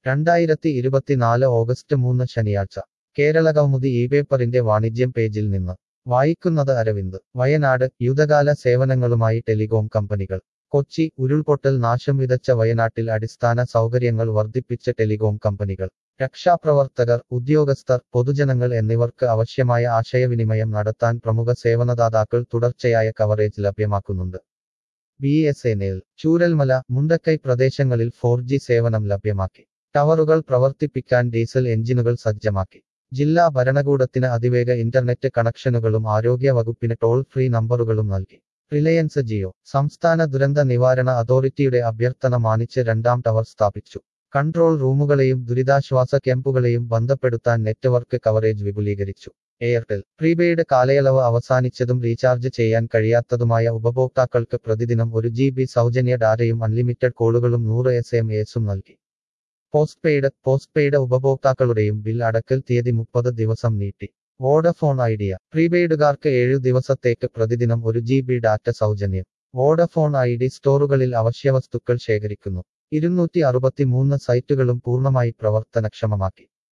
2024 August 3 ശനിയാഴ്ച കേരളകൗമുദി ഇപേപ്പറിന്റെ വാണിജ്യം പേജിൽ നിന്ന് വായിക്കുന്നത് അരവിന്ദ്. വയനാട് യുദ്ധകാല സേവനങ്ങളുമായി ടെലികോം കമ്പനികൾ. കൊച്ചി ഉരുൾപൊട്ടൽ നാശം വിതച്ച വയനാട്ടിൽ അടിസ്ഥാന സൗകര്യങ്ങൾ വർദ്ധിപ്പിച്ച ടെലികോം കമ്പനികൾ. രക്ഷാപ്രവർത്തകർ, ഉദ്യോഗസ്ഥർ, പൊതുജനങ്ങൾ എന്നിവർക്ക് ആവശ്യമായ ആശയവിനിമയം നടത്താൻ പ്രമുഖ സേവനദാതാക്കൾ തുടർച്ചയായ കവറേജ് ലഭ്യമാക്കുന്നുണ്ട്. BSNL ചൂരൽമല, മുണ്ടക്കൈ പ്രദേശങ്ങളിൽ 4G സേവനം ലഭ്യമാക്കി. ടവറുകൾ പ്രവർത്തിപ്പിക്കാൻ ഡീസൽ എഞ്ചിനുകൾ സജ്ജമാക്കി. ജില്ലാ ഭരണകൂടത്തിന് അതിവേഗ ഇന്റർനെറ്റ് കണക്ഷനുകളും ആരോഗ്യ വകുപ്പിന് ടോൾ ഫ്രീ നമ്പറുകളും നൽകി. റിലയൻസ് ജിയോ സംസ്ഥാന ദുരന്ത നിവാരണ അതോറിറ്റിയുടെ അഭ്യർത്ഥന മാനിച്ച് രണ്ടാം ടവർ സ്ഥാപിച്ചു. കൺട്രോൾ റൂമുകളെയും ദുരിതാശ്വാസ ക്യാമ്പുകളെയും ബന്ധപ്പെടുത്താൻ നെറ്റ്വർക്ക് കവറേജ് വിപുലീകരിച്ചു. എയർടെൽ പ്രീപെയ്ഡ് കാലയളവ് അവസാനിച്ചതും റീചാർജ് ചെയ്യാൻ കഴിയാത്തതുമായ ഉപഭോക്താക്കൾക്ക് പ്രതിദിനം 1 GB സൗജന്യ ഡാറ്റയും അൺലിമിറ്റഡ് കോളുകളും 100 SMS-ഉം നൽകി. പോസ്റ്റ്പെയ്ഡ് ഉപഭോക്താക്കളുടെയും ബിൽ അടക്കൽ തീയതി 30 ദിവസം നീട്ടി. വോഡഫോൺ ഐഡിയ പ്രീപെയ്ഡുകാർക്ക് 7 ദിവസത്തേക്ക് പ്രതിദിനം 1 GB ഡാറ്റ സൗജന്യം. വോഡഫോൺ ഐഡി സ്റ്റോറുകളിൽ അവശ്യവസ്തുക്കൾ ശേഖരിക്കുന്നു. 263 സൈറ്റുകളും പൂർണ്ണമായി പ്രവർത്തനക്ഷമമാക്കി.